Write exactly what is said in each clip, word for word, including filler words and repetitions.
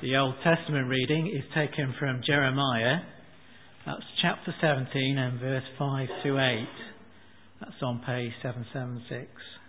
The Old Testament reading is taken from Jeremiah. That's chapter seventeen and verse five to eight. That's on page seven seventy-six.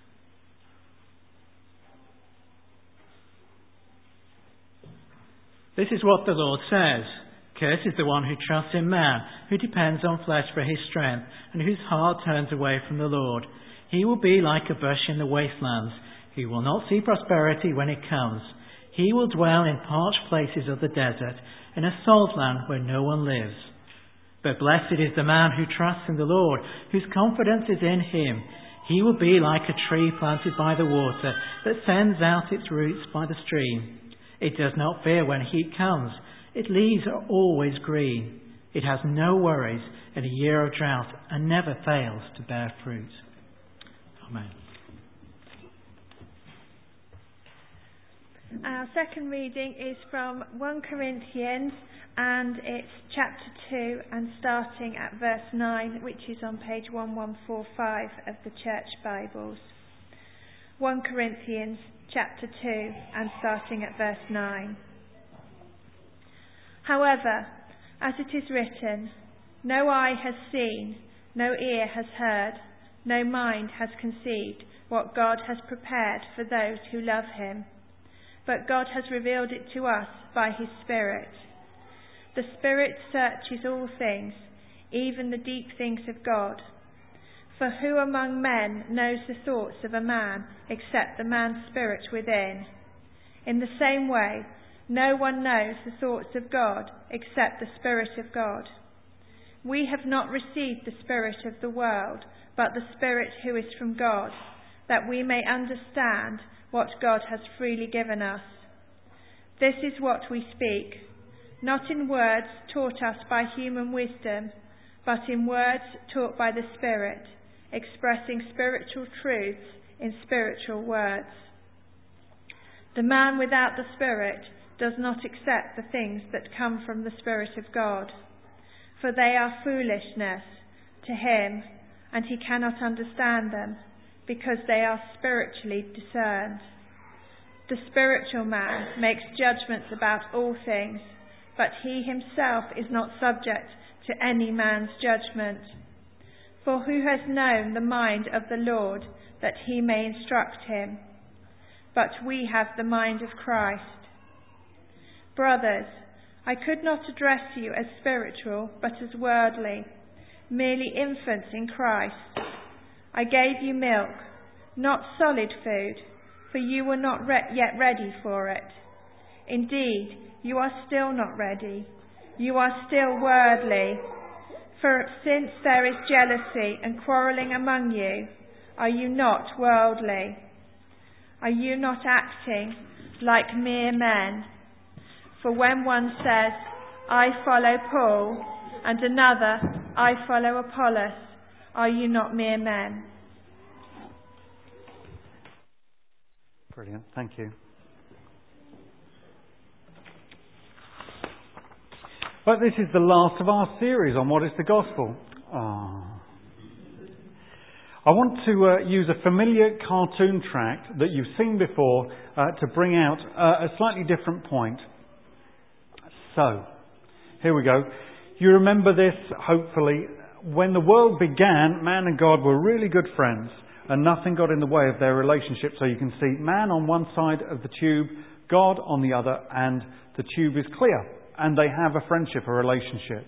This is what the Lord says. Cursed is the one who trusts in man, who depends on flesh for his strength, and whose heart turns away from the Lord. He will be like a bush in the wastelands. He will not see prosperity when it comes. He will dwell in parched places of the desert, in a salt land where no one lives. But blessed is the man who trusts in the Lord, whose confidence is in him. He will be like a tree planted by the water, that sends out its roots by the stream. It does not fear when heat comes. Its leaves are always green. It has no worries in a year of drought, and never fails to bear fruit. Amen. Our second reading is from First Corinthians, and it's chapter two and starting at verse nine, which is on page eleven forty-five of the Church Bibles. First Corinthians chapter two and starting at verse nine. However, as it is written, no eye has seen, no ear has heard, no mind has conceived what God has prepared for those who love him. But God has revealed it to us by his Spirit. The Spirit searches all things, even the deep things of God. For who among men knows the thoughts of a man except the man's spirit within? In the same way, no one knows the thoughts of God except the Spirit of God. We have not received the spirit of the world, but the Spirit who is from God, that we may understand what God has freely given us. This is what we speak, not in words taught us by human wisdom, but in words taught by the Spirit, expressing spiritual truths in spiritual words. The man without the Spirit does not accept the things that come from the Spirit of God, for they are foolishness to him, and he cannot understand them, because they are spiritually discerned. The spiritual man makes judgments about all things, but he himself is not subject to any man's judgment. For who has known the mind of the Lord, that he may instruct him? But we have the mind of Christ. Brothers, I could not address you as spiritual, but as worldly, merely infants in Christ. I gave you milk, not solid food, for you were not re- yet ready for it. Indeed, you are still not ready. You are still worldly. For since there is jealousy and quarrelling among you, are you not worldly? Are you not acting like mere men? For when one says, I follow Paul, and another, I follow Apollos, are you not mere men? Brilliant, thank you. But this is the last of our series on what is the gospel. Oh. I want to uh, use a familiar cartoon track that you've seen before uh, to bring out uh, a slightly different point. So, here we go. You remember this, hopefully. When the world began, man and God were really good friends, and nothing got in the way of their relationship. So you can see man on one side of the tube, God on the other, and the tube is clear. And they have a friendship, a relationship.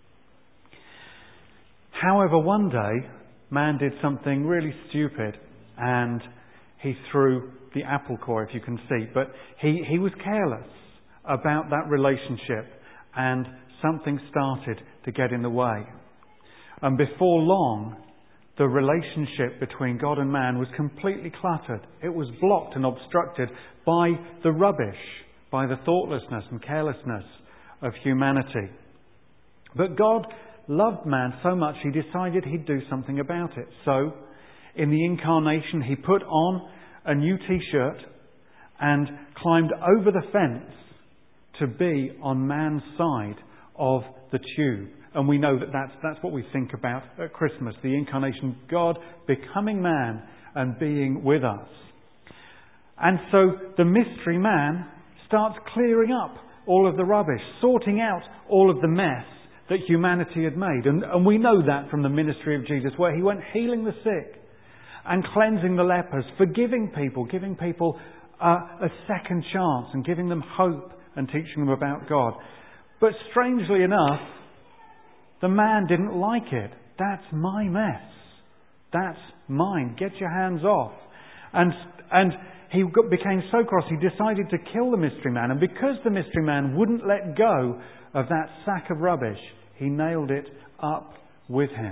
However, one day, man did something really stupid, and he threw the apple core, if you can see. But he, he was careless about that relationship, and something started to get in the way. And before long, the relationship between God and man was completely cluttered. It was blocked and obstructed by the rubbish, by the thoughtlessness and carelessness of humanity. But God loved man so much he decided he'd do something about it. So, in the incarnation, he put on a new t-shirt and climbed over the fence to be on man's side of the tube. And we know that that's, that's what we think about at Christmas, the incarnation, God becoming man and being with us. And so the mystery man starts clearing up all of the rubbish, sorting out all of the mess that humanity had made. And, and we know that from the ministry of Jesus, where he went healing the sick and cleansing the lepers, forgiving people, giving people uh, a second chance and giving them hope and teaching them about God. But strangely enough, the man didn't like it. That's my mess. That's mine. Get your hands off. And and he got, became so cross, he decided to kill the mystery man. And because the mystery man wouldn't let go of that sack of rubbish, he nailed it up with him.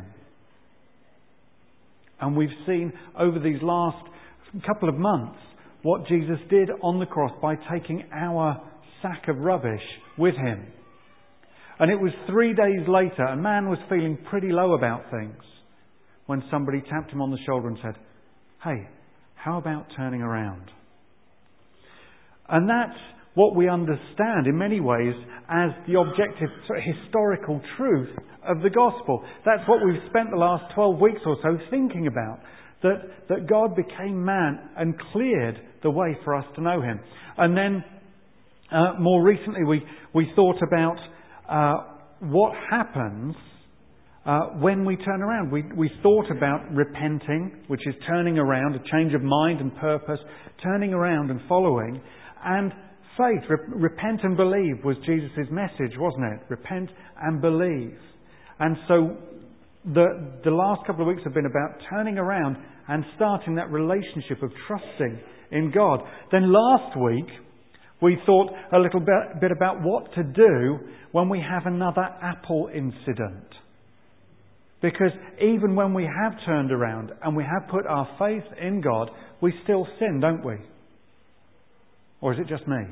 And we've seen over these last couple of months what Jesus did on the cross by taking our sack of rubbish with him. And it was three days later, a man was feeling pretty low about things, when somebody tapped him on the shoulder and said, "Hey, how about turning around?" And that's what we understand in many ways as the objective sort of historical truth of the gospel. That's what we've spent the last twelve weeks or so thinking about. That, that God became man and cleared the way for us to know him. And then uh, more recently we, we thought about uh, what happens Uh, when we turn around. We, we thought about repenting, which is turning around, a change of mind and purpose, turning around and following, and faith. Re- repent and believe was Jesus' message, wasn't it? Repent and believe. And so the, the last couple of weeks have been about turning around and starting that relationship of trusting in God. Then last week we thought a little bit, bit about what to do when we have another Apple incident. Because even when we have turned around and we have put our faith in God, we still sin, don't we? Or is it just me?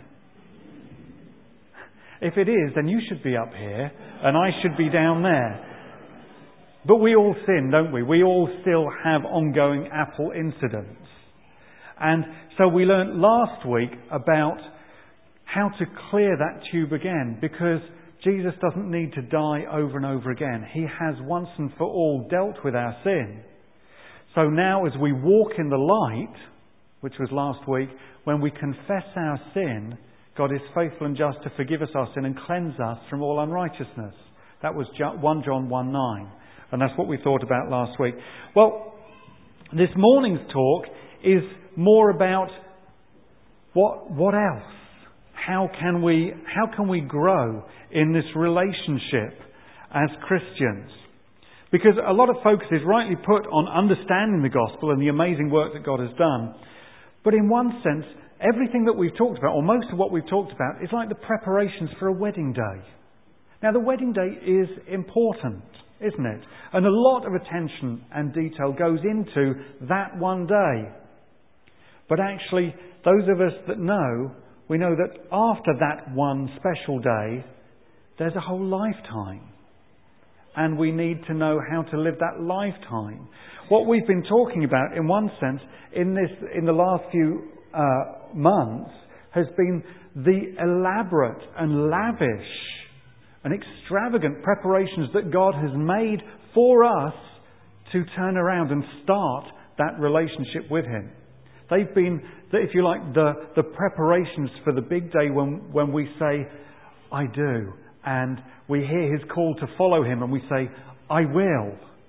If it is, then you should be up here and I should be down there. But we all sin, don't we? We all still have ongoing Apple incidents. And so we learnt last week about how to clear that tube again, because Jesus doesn't need to die over and over again. He has once and for all dealt with our sin. So now as we walk in the light, which was last week, when we confess our sin, God is faithful and just to forgive us our sin and cleanse us from all unrighteousness. That was First John one nine. And that's what we thought about last week. Well, this morning's talk is more about what, what else? How can we, how can we grow in this relationship as Christians? Because a lot of focus is rightly put on understanding the gospel and the amazing work that God has done. But in one sense, everything that we've talked about, or most of what we've talked about, is like the preparations for a wedding day. Now, the wedding day is important, isn't it? And a lot of attention and detail goes into that one day. But actually, those of us that know, we know that after that one special day, there's a whole lifetime. And we need to know how to live that lifetime. What we've been talking about, in one sense, in this, in the last few uh, months, has been the elaborate and lavish and extravagant preparations that God has made for us to turn around and start that relationship with Him. They've been, if you like, the, the preparations for the big day when, when we say, I do. And we hear His call to follow Him and we say, I will.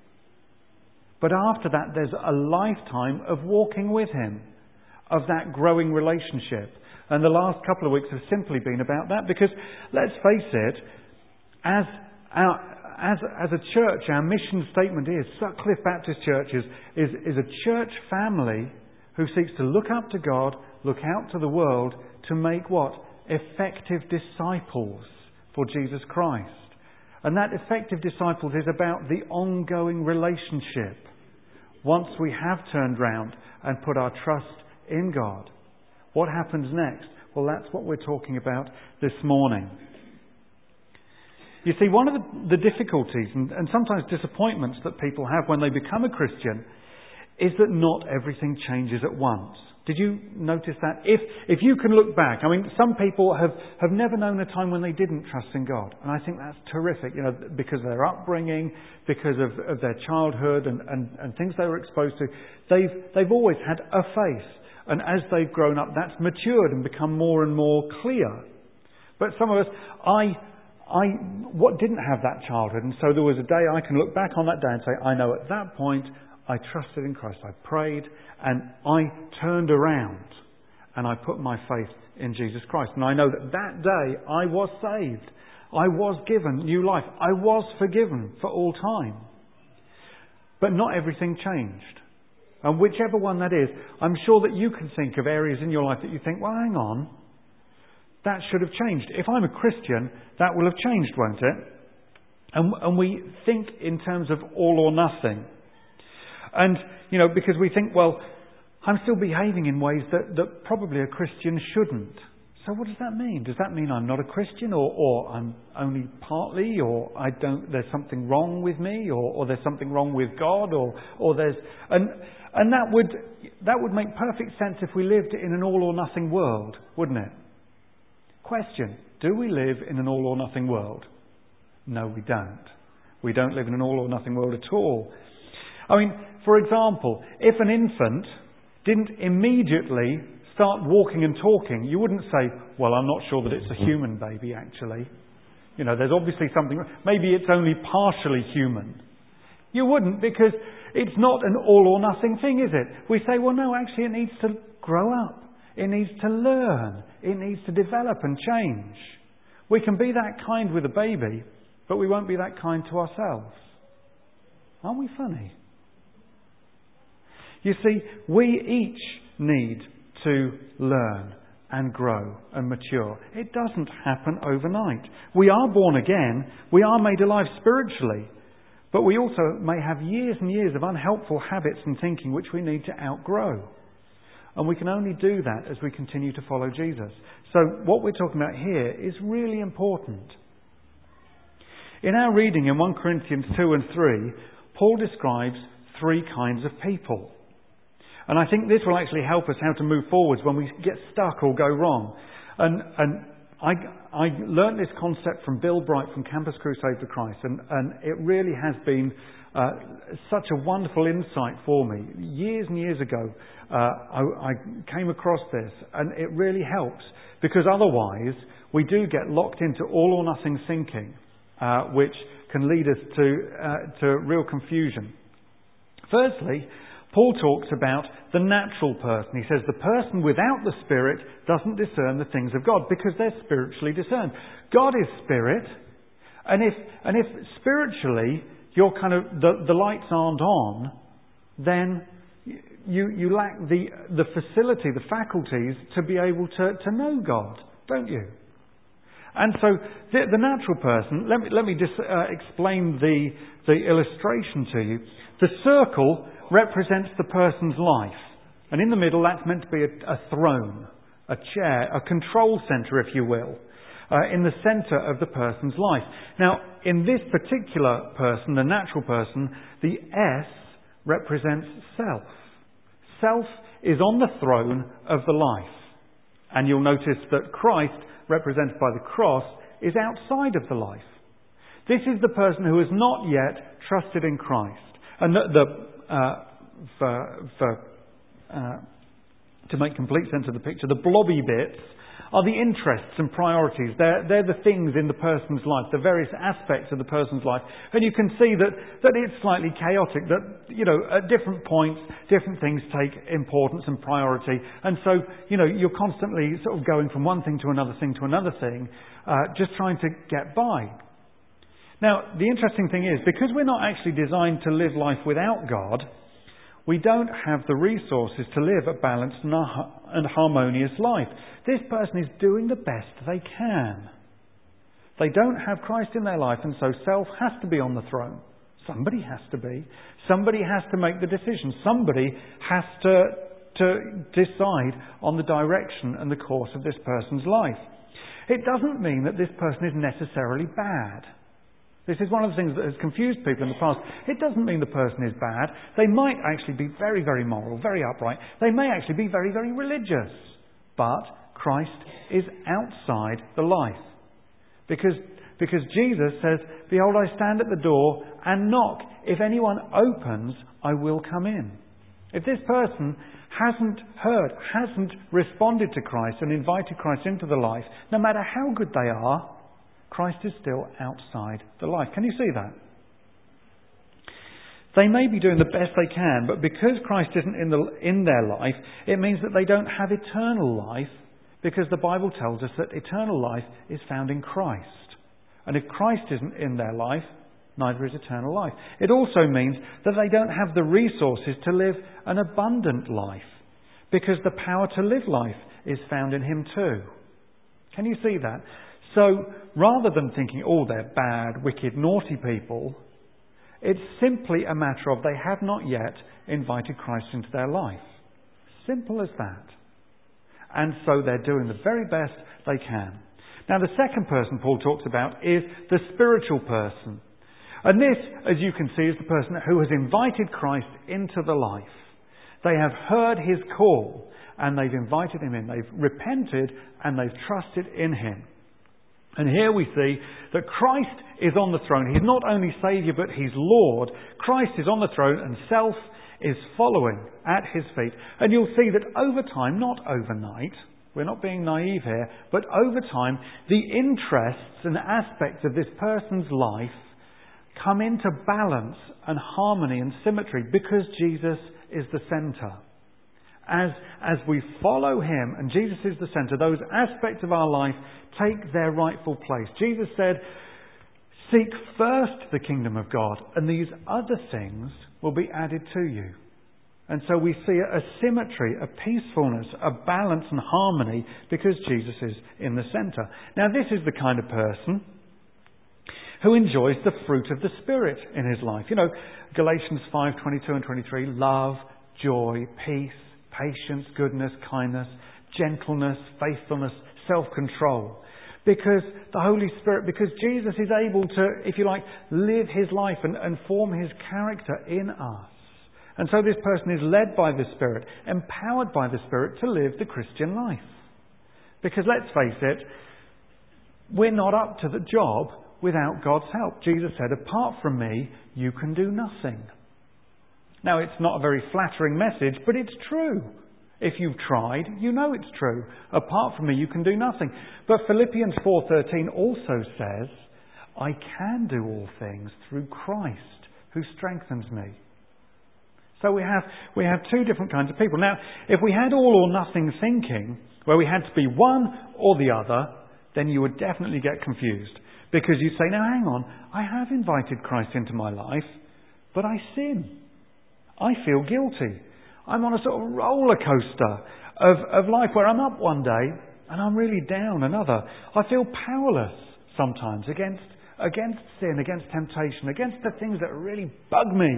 But after that, there's a lifetime of walking with Him, of that growing relationship. And the last couple of weeks have simply been about that. Because, let's face it, as our, as, as a church, our mission statement is, Sutcliffe Baptist Church is, is, is a church family who seeks to look up to God, look out to the world, to make what? Effective disciples for Jesus Christ. And that effective disciples is about the ongoing relationship. Once we have turned round and put our trust in God, what happens next? Well, that's what we're talking about this morning. You see, one of the, the difficulties and, and sometimes disappointments that people have when they become a Christian is that not everything changes at once. Did you notice that? If if you can look back, I mean, some people have, have never known a time when they didn't trust in God. And I think that's terrific, you know, because of their upbringing, because of, of their childhood and, and, and things they were exposed to. They've, they've always had a faith. And as they've grown up, that's matured and become more and more clear. But some of us, I, I what didn't have that childhood, and so there was a day I can look back on that day and say, I know at that point I trusted in Christ, I prayed, and I turned around and I put my faith in Jesus Christ. And I know that that day I was saved. I was given new life. I was forgiven for all time. But not everything changed. And whichever one that is, I'm sure that you can think of areas in your life that you think, well, hang on, that should have changed. If I'm a Christian, that will have changed, won't it? And, and we think in terms of all or nothing. And, you know, because we think, well, I'm still behaving in ways that, that probably a Christian shouldn't. So what does that mean? Does that mean I'm not a Christian, or, or I'm only partly, or I don't? There's something wrong with me, or, or there's something wrong with God, or or there's and and that would that would make perfect sense if we lived in an all or nothing world, wouldn't it? Question: do we live in an all or nothing world? No, we don't. We don't live in an all or nothing world at all. I mean, for example, if an infant didn't immediately start walking and talking, you wouldn't say, well, I'm not sure that it's a human baby, actually. You know, there's obviously something, maybe it's only partially human. You wouldn't, because it's not an all or nothing thing, is it? We say, well, no, actually it needs to grow up. It needs to learn. It needs to develop and change. We can be that kind with a baby, but we won't be that kind to ourselves. Aren't we funny? You see, we each need to learn and grow and mature. It doesn't happen overnight. We are born again. We are made alive spiritually. But we also may have years and years of unhelpful habits and thinking which we need to outgrow. And we can only do that as we continue to follow Jesus. So what we're talking about here is really important. In our reading in First Corinthians two and three, Paul describes three kinds of people. And I think this will actually help us how to move forwards when we get stuck or go wrong. And, and I, I learnt this concept from Bill Bright from Campus Crusade for Christ. And, and it really has been uh, such a wonderful insight for me. Years and years ago, uh, I, I came across this. And it really helps. Because otherwise, we do get locked into all or nothing thinking, uh, which can lead us to, uh, to real confusion. Firstly, Paul talks about the natural person. He says the person without the Spirit doesn't discern the things of God because they're spiritually discerned. God is Spirit, and if and if spiritually you're kind of the, the lights aren't on, then you you lack the the facility, the faculties to be able to, to know God, don't you? And so the, the natural person. Let me let me just uh, explain the the illustration to you. The circle represents the person's life. And in the middle, that's meant to be a, a throne, a chair, a control centre, if you will, uh, in the centre of the person's life. Now, in this particular person, the natural person, the S represents self. Self is on the throne of the life. And you'll notice that Christ, represented by the cross, is outside of the life. This is the person who has not yet trusted in Christ. And the, the Uh, for, for uh, to make complete sense of the picture, the blobby bits are the interests and priorities. They're, they're the things in the person's life, the various aspects of the person's life. And you can see that, that it's slightly chaotic, that, you know, at different points, different things take importance and priority. And so, you know, you're constantly sort of going from one thing to another thing to another thing, uh, just trying to get by. Now, the interesting thing is, because we're not actually designed to live life without God, we don't have the resources to live a balanced and harmonious life. This person is doing the best they can. They don't have Christ in their life, and so self has to be on the throne. Somebody has to be. Somebody has to make the decision. Somebody has to, to decide on the direction and the course of this person's life. It doesn't mean that this person is necessarily bad. This is one of the things that has confused people in the past. It doesn't mean the person is bad. They might actually be very, very moral, very upright. They may actually be very, very religious. But Christ is outside the life. Because, because Jesus says, "Behold, I stand at the door and knock. If anyone opens, I will come in." If this person hasn't heard, hasn't responded to Christ and invited Christ into the life, no matter how good they are, Christ is still outside the life. Can you see that? They may be doing the best they can, but because Christ isn't in, the, in their life, it means that they don't have eternal life, because the Bible tells us that eternal life is found in Christ. And if Christ isn't in their life, neither is eternal life. It also means that they don't have the resources to live an abundant life, because the power to live life is found in Him too. Can you see that? So, rather than thinking, oh, they're bad, wicked, naughty people, it's simply a matter of they have not yet invited Christ into their life. Simple as that. And so they're doing the very best they can. Now, the second person Paul talks about is the spiritual person. And this, as you can see, is the person who has invited Christ into the life. They have heard His call and they've invited Him in. They've repented and they've trusted in Him. And here we see that Christ is on the throne. He's not only Saviour, but He's Lord. Christ is on the throne and self is following at His feet. And you'll see that over time, not overnight, we're not being naive here, but over time, the interests and aspects of this person's life come into balance and harmony and symmetry because Jesus is the centre. As, as we follow Him and Jesus is the centre, those aspects of our life take their rightful place. Jesus said, seek first the kingdom of God and these other things will be added to you. And so we see a symmetry, a peacefulness, a balance and harmony because Jesus is in the centre. Now this is the kind of person who enjoys the fruit of the Spirit in his life. You know, Galatians five, twenty-two and twenty-three, love, joy, peace, patience, goodness, kindness, gentleness, faithfulness, self-control. Because the Holy Spirit, because Jesus is able to, if you like, live His life and, and form His character in us. And so this person is led by the Spirit, empowered by the Spirit to live the Christian life. Because let's face it, we're not up to the job without God's help. Jesus said, apart from me, you can do nothing. Now, it's not a very flattering message, but it's true. If you've tried, you know it's true. Apart from me, you can do nothing. But Philippians four thirteen also says, I can do all things through Christ who strengthens me. So we have, we have two different kinds of people. Now, if we had all or nothing thinking, where we had to be one or the other, then you would definitely get confused. Because you'd say, now hang on, I have invited Christ into my life, but I sin. I feel guilty. I'm on a sort of roller coaster of, of life where I'm up one day and I'm really down another. I feel powerless sometimes against, against sin, against temptation, against the things that really bug me.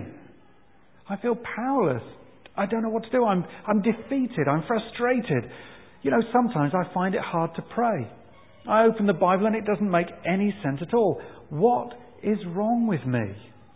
I feel powerless. I don't know what to do. I'm, I'm defeated. I'm frustrated. You know, sometimes I find it hard to pray. I open the Bible and it doesn't make any sense at all. What is wrong with me?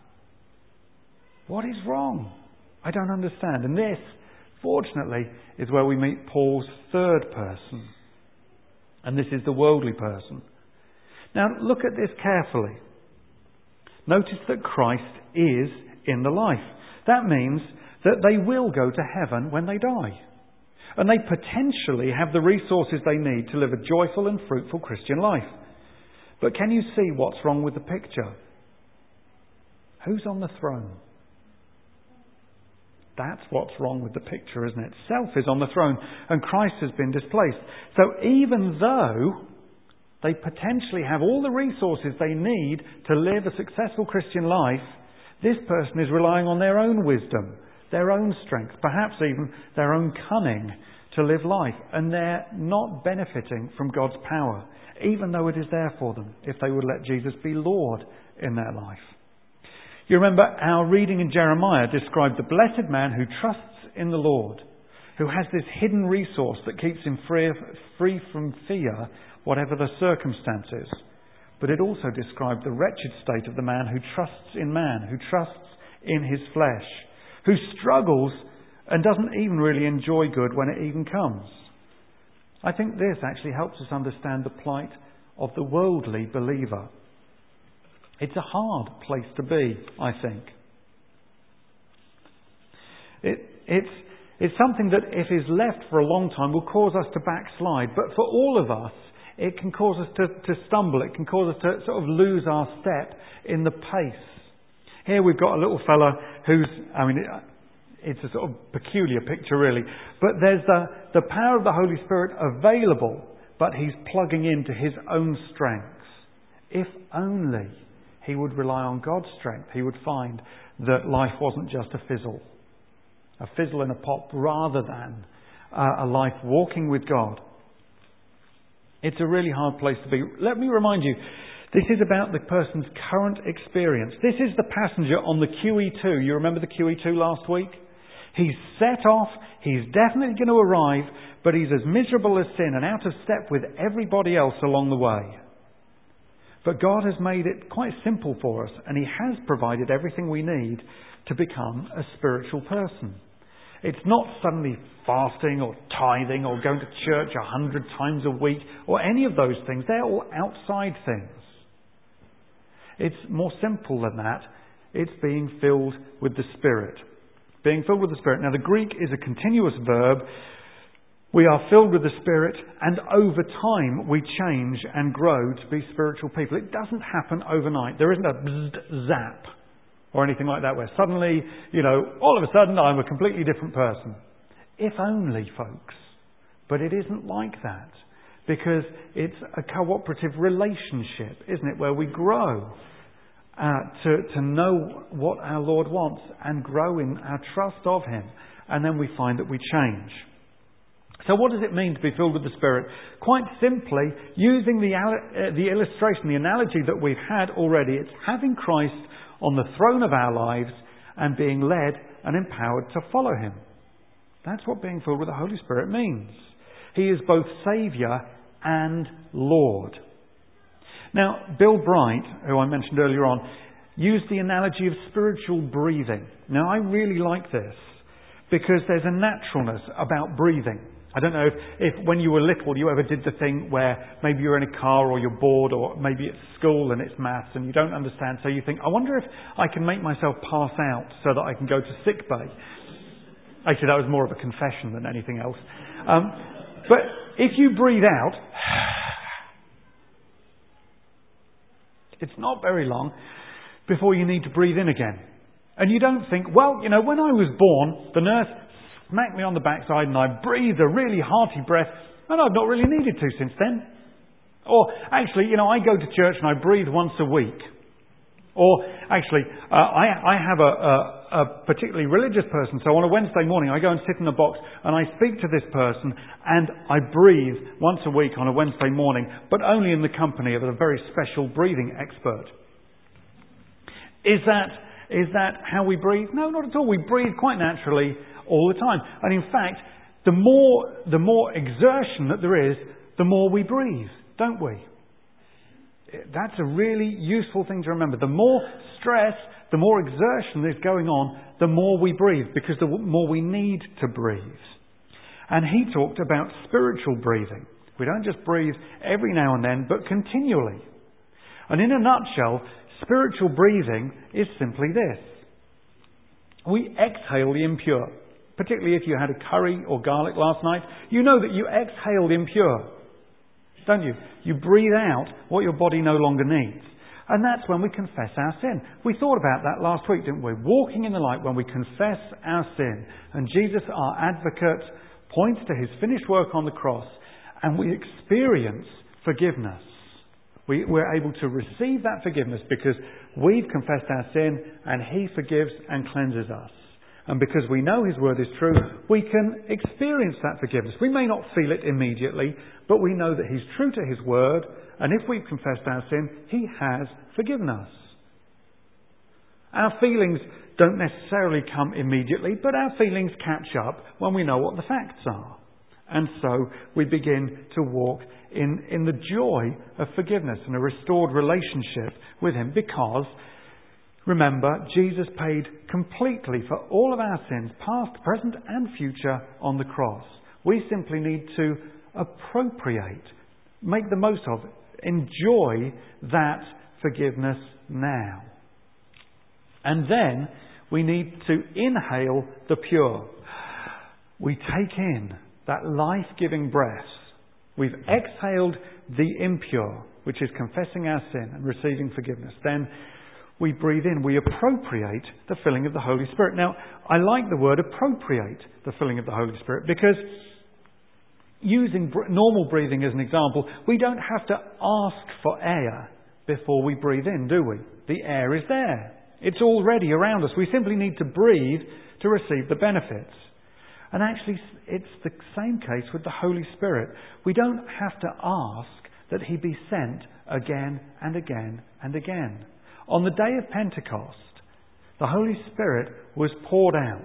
What is wrong? I don't understand. And this, fortunately, is where we meet Paul's third person. And this is the worldly person. Now, look at this carefully. Notice that Christ is in the life. That means that they will go to heaven when they die. And they potentially have the resources they need to live a joyful and fruitful Christian life. But can you see what's wrong with the picture? Who's on the throne? That's what's wrong with the picture, isn't it? Self is on the throne and Christ has been displaced. So even though they potentially have all the resources they need to live a successful Christian life, this person is relying on their own wisdom, their own strength, perhaps even their own cunning to live life. And they're not benefiting from God's power, even though it is there for them, if they would let Jesus be Lord in their life. You remember our reading in Jeremiah described the blessed man who trusts in the Lord, who has this hidden resource that keeps him free, free from fear, whatever the circumstances. But it also described the wretched state of the man who trusts in man, who trusts in his flesh, who struggles and doesn't even really enjoy good when it even comes. I think this actually helps us understand the plight of the worldly believer. It's a hard place to be, I think. It, it's, It's something that, if is left for a long time, will cause us to backslide. But for all of us, it can cause us to, to stumble. It can cause us to sort of lose our step in the pace. Here we've got a little fella who's, I mean, it's a sort of peculiar picture really, but there's the, the power of the Holy Spirit available, but he's plugging into his own strengths. If only he would rely on God's strength, he would find that life wasn't just a fizzle. A fizzle in a pop rather than uh, a life walking with God. It's a really hard place to be. Let me remind you, this is about the person's current experience. This is the passenger on the Q E two. You remember the Q E two last week? He's set off, he's definitely going to arrive, but he's as miserable as sin and out of step with everybody else along the way. But God has made it quite simple for us, and he has provided everything we need to become a spiritual person. It's not suddenly fasting or tithing or going to church a hundred times a week or any of those things. They're all outside things. It's more simple than that. It's being filled with the Spirit. Being filled with the Spirit. Now the Greek is a continuous verb. We are filled with the Spirit, and over time we change and grow to be spiritual people. It doesn't happen overnight. There isn't a bzzz, zap or anything like that where suddenly, you know, all of a sudden I'm a completely different person. If only, folks. But it isn't like that, because it's a cooperative relationship, isn't it, where we grow uh, to, to know what our Lord wants and grow in our trust of him, and then we find that we change. So what does it mean to be filled with the Spirit? Quite simply, using the, uh, the illustration, the analogy that we've had already, it's having Christ on the throne of our lives and being led and empowered to follow him. That's what being filled with the Holy Spirit means. He is both Saviour and Lord. Now, Bill Bright, who I mentioned earlier on, used the analogy of spiritual breathing. Now, I really like this because there's a naturalness about breathing. I don't know if, if when you were little you ever did the thing where maybe you're in a car or you're bored, or maybe it's school and it's maths and you don't understand, so you think, I wonder if I can make myself pass out so that I can go to sick bay. Actually, that was more of a confession than anything else. Um, but if you breathe out, it's not very long before you need to breathe in again. And you don't think, well, you know, when I was born, the nurse smacked me on the backside and I breathed a really hearty breath, and I've not really needed to since then. Or actually, you know, I go to church and I breathe once a week. Or actually, uh, I, I have a, a, a particularly religious person, so on a Wednesday morning I go and sit in a box and I speak to this person and I breathe once a week on a Wednesday morning, but only in the company of a very special breathing expert. Is that, is that how we breathe? No, not at all. We breathe quite naturally all the time. And in fact, the more, the more exertion that there is, the more we breathe, don't we? That's a really useful thing to remember. The more stress, the more exertion is going on, the more we breathe, because the more we need to breathe. And he talked about spiritual breathing. We don't just breathe every now and then, but continually. And in a nutshell, spiritual breathing is simply this. We exhale the impure. Particularly if you had a curry or garlic last night, you know that you exhale the impure, don't you? You breathe out what your body no longer needs. And that's when we confess our sin. We thought about that last week, didn't we? Walking in the light when we confess our sin. And Jesus, our advocate, points to his finished work on the cross, and we experience forgiveness. We, we're able to receive that forgiveness because we've confessed our sin and he forgives and cleanses us. And because we know his word is true, we can experience that forgiveness. We may not feel it immediately, but we know that he's true to his word, and if we've confessed our sin, he has forgiven us. Our feelings don't necessarily come immediately, but our feelings catch up when we know what the facts are. And so we begin to walk in, in the joy of forgiveness and a restored relationship with him, because remember, Jesus paid completely for all of our sins, past, present and future, on the cross. We simply need to appropriate, make the most of it, enjoy that forgiveness now. And then we need to inhale the pure. we take in that life-giving breath, we've exhaled the impure, which is confessing our sin and receiving forgiveness, then we breathe in, we appropriate the filling of the Holy Spirit. Now, I like the word appropriate the filling of the Holy Spirit, because using br- normal breathing as an example, we don't have to ask for air before we breathe in, do we? The air is there. It's already around us. We simply need to breathe to receive the benefits. And actually, it's the same case with the Holy Spirit. We don't have to ask that He be sent again and again and again. On the day of Pentecost, the Holy Spirit was poured out.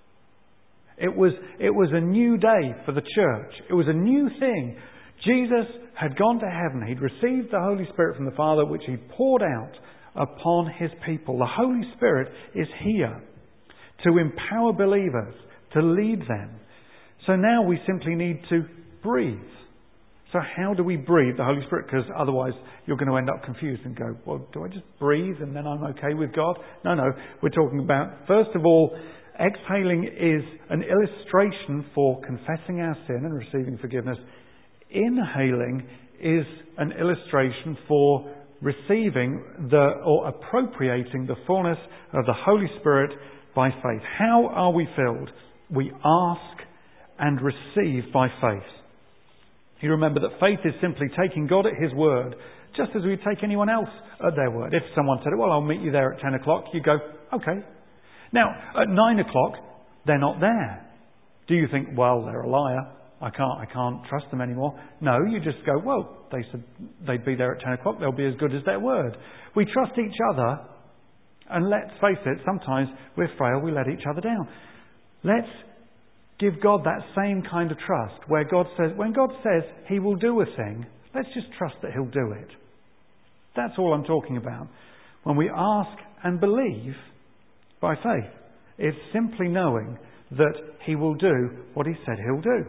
It was, it was a new day for the church. It was a new thing. Jesus had gone to heaven. He'd received the Holy Spirit from the Father, which He poured out upon His people. The Holy Spirit is here to empower believers, to lead them. So now we simply need to breathe. So how do we breathe the Holy Spirit? Because otherwise you're going to end up confused and go, well, do I just breathe and then I'm okay with God? No, no. We're talking about, first of all, exhaling is an illustration for confessing our sin and receiving forgiveness. Inhaling is an illustration for receiving the or appropriating the fullness of the Holy Spirit by faith. How are we filled? We ask and receive by faith. You remember that faith is simply taking God at His word, just as we take anyone else at their word. If someone said, well, I'll meet you there at ten o'clock, you go, okay. Now, at nine o'clock, they're not there. Do you think, well, they're a liar, I can't, I can't trust them anymore? No, you just go, well, they said they'd be there at ten o'clock, they'll be as good as their word. We trust each other, and let's face it, sometimes we're frail, we let each other down. Let's give God that same kind of trust, where God says, when God says He will do a thing, let's just trust that He'll do it. That's all I'm talking about. When we ask and believe by faith, it's simply knowing that He will do what He said He'll do.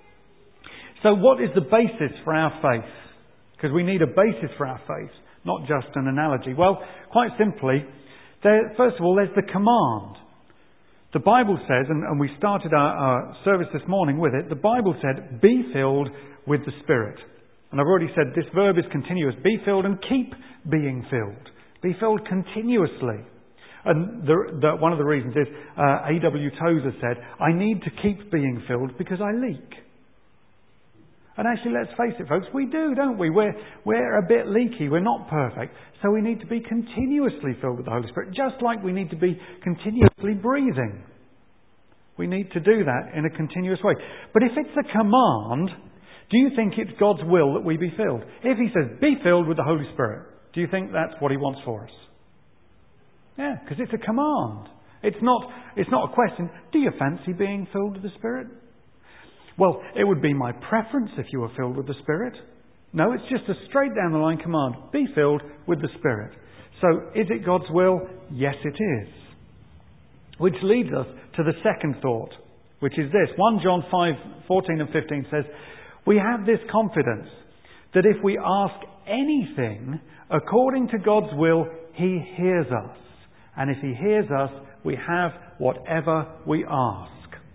So what is the basis for our faith? Because we need a basis for our faith, not just an analogy. Well, quite simply, there, first of all, there's the command. The Bible says, and, and we started our, our service this morning with it, the Bible said, be filled with the Spirit. And I've already said this verb is continuous. Be filled and keep being filled. Be filled continuously. And the, the, one of the reasons is, uh, A W Tozer said, I need to keep being filled because I leak. And actually, let's face it, folks, we do, don't we? We're, we're a bit leaky. We're not perfect. So we need to be continuously filled with the Holy Spirit, just like we need to be continuously breathing. We need to do that in a continuous way. But if it's a command, do you think it's God's will that we be filled? If He says, be filled with the Holy Spirit, do you think that's what He wants for us? Yeah, because it's a command. It's not, it's not a question, do you fancy being filled with the Spirit? Well, it would be my preference if you were filled with the Spirit. No, it's just a straight down the line command. Be filled with the Spirit. So, is it God's will? Yes, it is. Which leads us to the second thought, which is this. First John five, fourteen and fifteen says, we have this confidence that if we ask anything according to God's will, He hears us. And if He hears us, we have whatever we ask.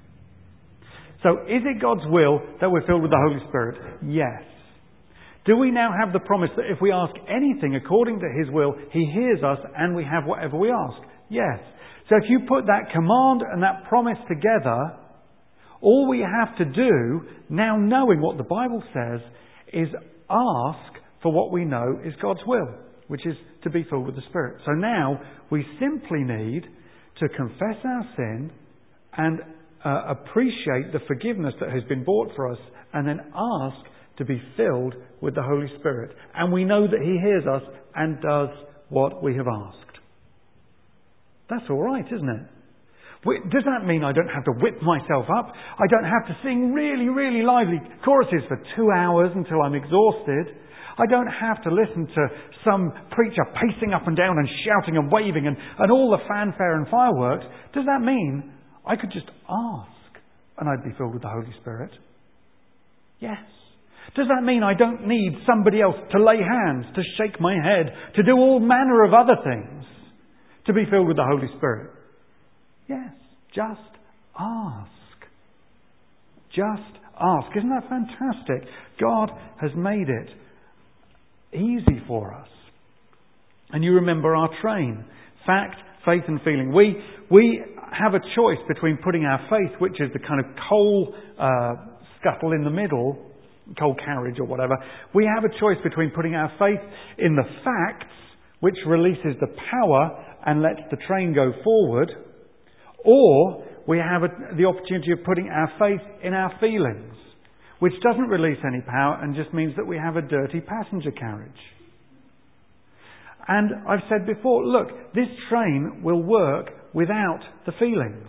So, is it God's will that we're filled with the Holy Spirit? Yes. Do we now have the promise that if we ask anything according to His will, He hears us and we have whatever we ask? Yes. So if you put that command and that promise together, all we have to do, now knowing what the Bible says, is ask for what we know is God's will, which is to be filled with the Spirit. So now we simply need to confess our sin and Uh, appreciate the forgiveness that has been bought for us, and then ask to be filled with the Holy Spirit. And we know that He hears us and does what we have asked. That's all right, isn't it? Does that mean I don't have to whip myself up? I don't have to sing really, really lively choruses for two hours until I'm exhausted? I don't have to listen to some preacher pacing up and down and shouting and waving and, and all the fanfare and fireworks? Does that mean I could just ask and I'd be filled with the Holy Spirit? Yes. Does that mean I don't need somebody else to lay hands, to shake my head, to do all manner of other things to be filled with the Holy Spirit? Yes. Just ask. Just ask. Isn't that fantastic? God has made it easy for us. And you remember our train. Fact, faith and feeling. We we have a choice between putting our faith, which is the kind of coal uh, scuttle in the middle, coal carriage or whatever. We have a choice between putting our faith in the facts, which releases the power and lets the train go forward, or we have a, the opportunity of putting our faith in our feelings, which doesn't release any power and just means that we have a dirty passenger carriage. And I've said before, look, this train will work without the feelings.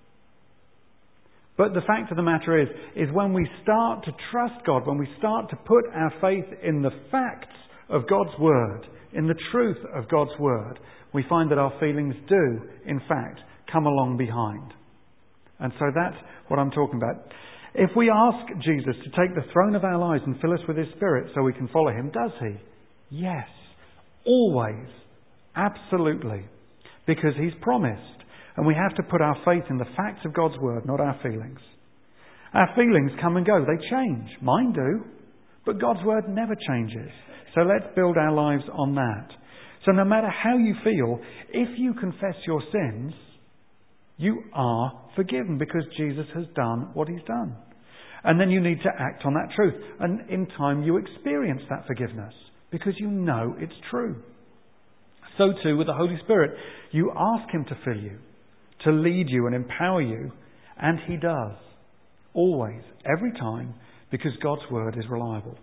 But the fact of the matter is, is when we start to trust God, when we start to put our faith in the facts of God's Word, in the truth of God's Word, we find that our feelings do, in fact, come along behind. And so that's what I'm talking about. If we ask Jesus to take the throne of our lives and fill us with His Spirit so we can follow Him, does He? Yes. Always. Absolutely. Because He's promised. And we have to put our faith in the facts of God's Word, not our feelings. Our feelings come and go. They change. Mine do. But God's Word never changes. So let's build our lives on that. So no matter how you feel, if you confess your sins, you are forgiven because Jesus has done what He's done. And then you need to act on that truth. And in time you experience that forgiveness because you know it's true. So too with the Holy Spirit. You ask Him to fill you, to lead you and empower you. And He does. Always. Every time. Because God's Word is reliable.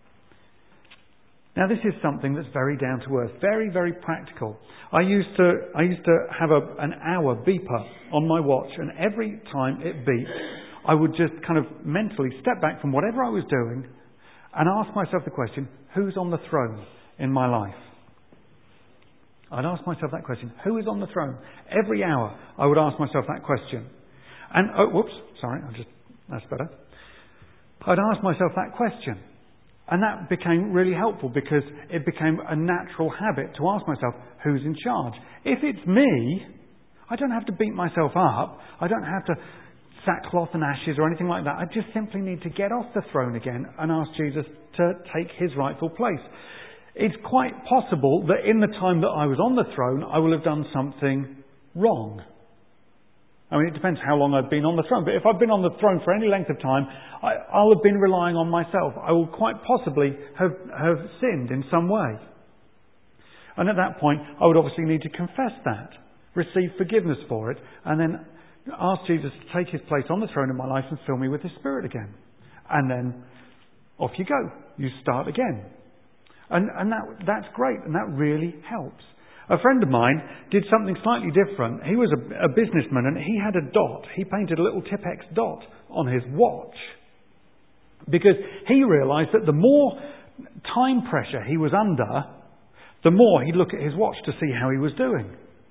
Now this is something that's very down to earth, very, very practical. I used to I used to have a, an hour beeper on my watch, and every time it beeped, I would just kind of mentally step back from whatever I was doing and ask myself the question, who's on the throne in my life? I'd ask myself that question, who is on the throne? Every hour I would ask myself that question. And, oh, whoops, sorry, I just, that's better. I'd ask myself that question. And that became really helpful because it became a natural habit to ask myself, who's in charge? If it's me, I don't have to beat myself up. I don't have to sackcloth and ashes or anything like that. I just simply need to get off the throne again and ask Jesus to take His rightful place. It's quite possible that in the time that I was on the throne, I will have done something wrong. I mean, it depends how long I've been on the throne. But if I've been on the throne for any length of time, I, I'll have been relying on myself. I will quite possibly have, have sinned in some way. And at that point, I would obviously need to confess that, receive forgiveness for it, and then ask Jesus to take His place on the throne in my life and fill me with His Spirit again. And then off you go. You start again. And, and that, that's great, and that really helps. A friend of mine did something slightly different. He was a, a businessman and he had a dot. He painted a little Tipp-Ex dot on his watch because he realised that the more time pressure he was under, the more he'd look at his watch to see how he was doing.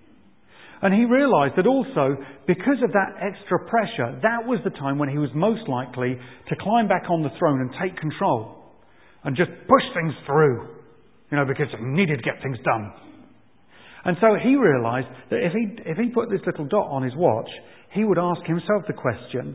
And he realised that also, because of that extra pressure, that was the time when he was most likely to climb back on the throne and take control and just push things through, you know, because he needed to get things done. And so he realised that if he if he put this little dot on his watch, he would ask himself the question,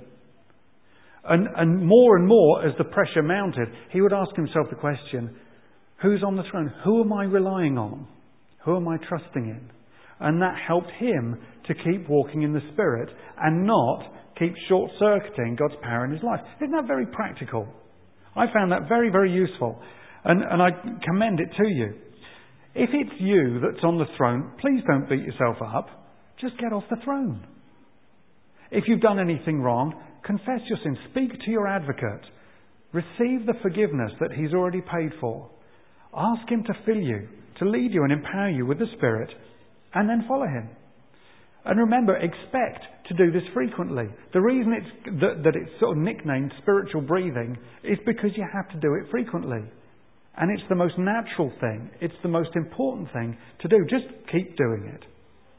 and, and more and more as the pressure mounted, he would ask himself the question, who's on the throne? Who am I relying on? Who am I trusting in? And that helped him to keep walking in the Spirit and not keep short-circuiting God's power in his life. Isn't that very practical? I found that very, very useful. And, and I commend it to you. If it's you that's on the throne, please don't beat yourself up. Just get off the throne. If you've done anything wrong, confess your sins. Speak to your advocate. Receive the forgiveness that He's already paid for. Ask Him to fill you, to lead you and empower you with the Spirit, and then follow Him. And remember, expect to do this frequently. The reason it's that, that it's sort of nicknamed spiritual breathing is because you have to do it frequently. And it's the most natural thing. It's the most important thing to do. Just keep doing it.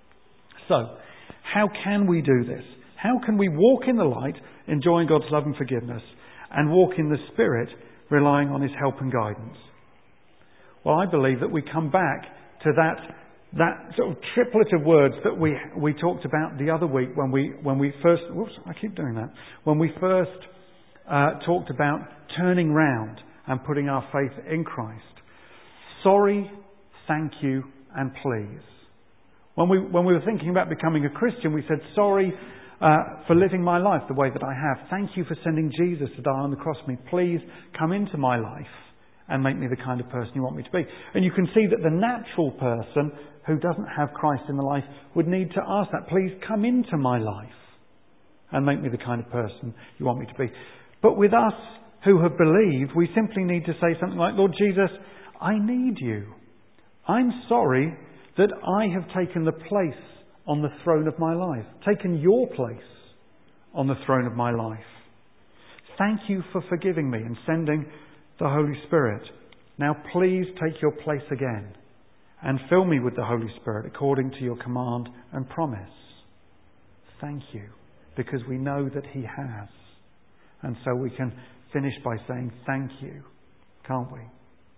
So, how can we do this? How can we walk in the light, enjoying God's love and forgiveness, and walk in the Spirit, relying on His help and guidance? Well, I believe that we come back to that that sort of triplet of words that we we talked about the other week when we when we first. Whoops, I keep doing that. When we first uh, talked about turning round and putting our faith in Christ. Sorry, thank you, and please. When we, when we were thinking about becoming a Christian, we said, sorry uh, for living my life the way that I have. Thank you for sending Jesus to die on the cross for me. Please come into my life and make me the kind of person you want me to be. And you can see that the natural person who doesn't have Christ in the life would need to ask that. Please come into my life and make me the kind of person you want me to be. But with us who have believed, we simply need to say something like, Lord Jesus, I need you. I'm sorry that I have taken the place on the throne of my life, taken your place on the throne of my life. Thank you for forgiving me and sending the Holy Spirit. Now please take your place again and fill me with the Holy Spirit according to your command and promise. Thank you, because we know that He has. And so we can finish by saying thank you, can't we?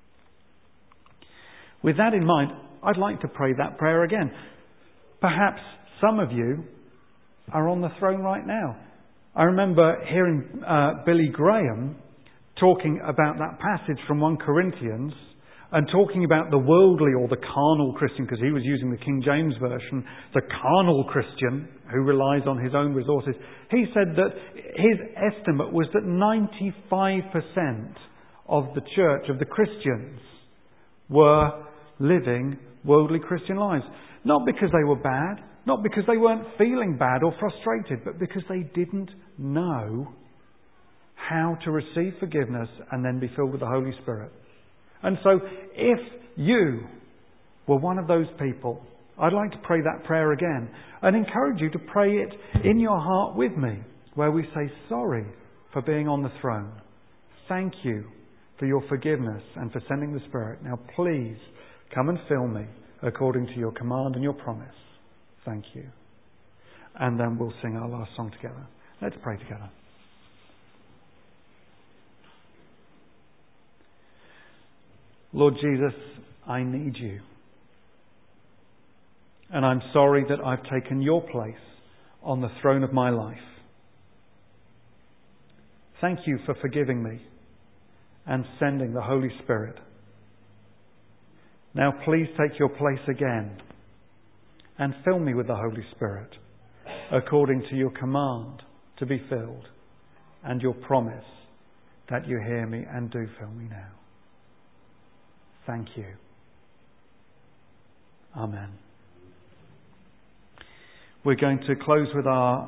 With that in mind, I'd like to pray that prayer again. Perhaps some of you are on the throne right now. I remember hearing uh, Billy Graham talking about that passage from First Corinthians and talking about the worldly or the carnal Christian, because he was using the King James Version, the carnal Christian who relies on his own resources. He said that his estimate was that ninety-five percent of the church, of the Christians, were living worldly Christian lives. Not because they were bad, not because they weren't feeling bad or frustrated, but because they didn't know how to receive forgiveness and then be filled with the Holy Spirit. And so, if you were one of those people, I'd like to pray that prayer again and encourage you to pray it in your heart with me, where we say sorry for being on the throne. Thank you for your forgiveness and for sending the Spirit. Now please come and fill me according to your command and your promise. Thank you. And then we'll sing our last song together. Let's pray together. Lord Jesus, I need you. And I'm sorry that I've taken your place on the throne of my life. Thank you for forgiving me and sending the Holy Spirit. Now please take your place again and fill me with the Holy Spirit according to your command to be filled and your promise that you hear me and do fill me now. Thank you. Amen. We're going to close with our